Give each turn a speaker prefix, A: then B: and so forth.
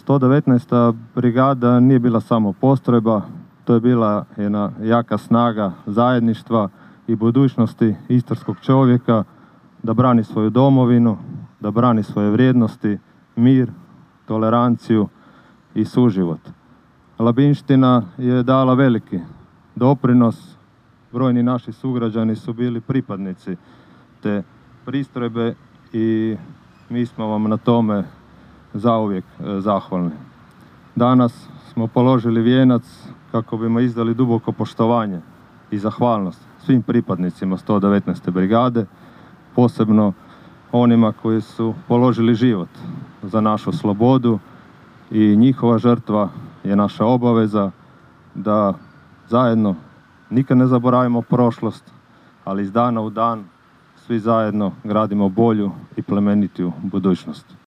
A: 119. brigada nije bila samo postrojba, to je bila jedna jaka snaga zajedništva i budućnosti istarskog čovjeka da brani svoju domovinu, da brani svoje vrijednosti, mir, toleranciju i suživot. Labinština je dala veliki doprinos, brojni naši sugrađani su bili pripadnici te pristrojbe i mi smo vam na tome zauvijek zahvalni. Danas smo položili vijenac kako bimo izdali duboko poštovanje i zahvalnost svim pripadnicima 119. brigade, posebno onima koji su položili život za našu slobodu i njihova žrtva je naša obaveza da zajedno nikad ne zaboravimo prošlost, ali iz dana u dan svi zajedno gradimo bolju i plemenitiju budućnost.